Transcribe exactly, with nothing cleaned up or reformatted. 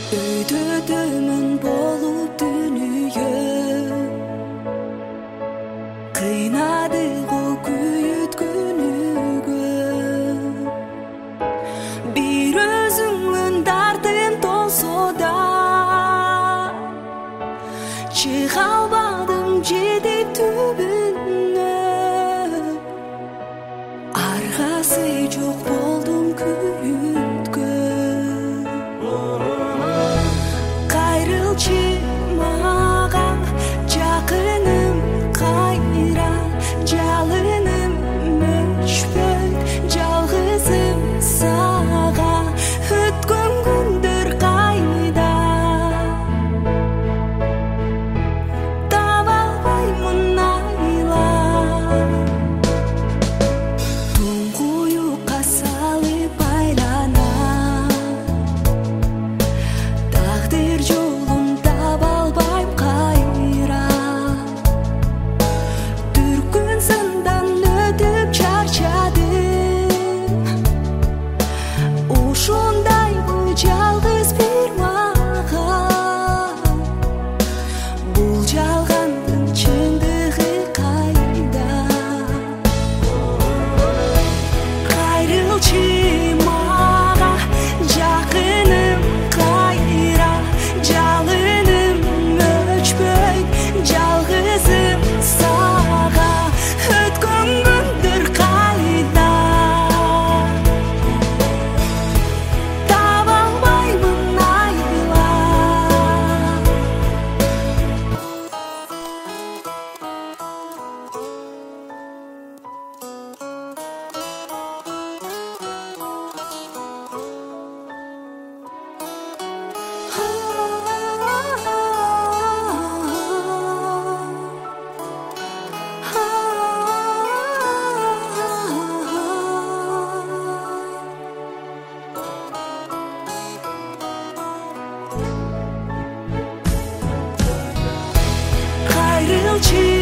Өйдөдүмүн болуп дүнүйө кыйнады го күйүт күнүгө бир өзүңүн дартын толсо да чыга албадым жетип түбүнө аргасы жок болдум күйүткө кайрылчы мага жакыным кайра жалыным өчпөй жалгызым сага өткөн күндөр кайда таба албаймын айлап туңгуюкка салып айланам тагдыр жолун таба албайм кайра дүркүн сындан өтүп чарчадым ошондайбы жалгыз бир мага бул жалгандын чындыгы кайда кайрылчы мага жакыным кайра жалыным өчпөй жалгызым сага өткөн күндөр кайда таба албаймын айлап кайрылчы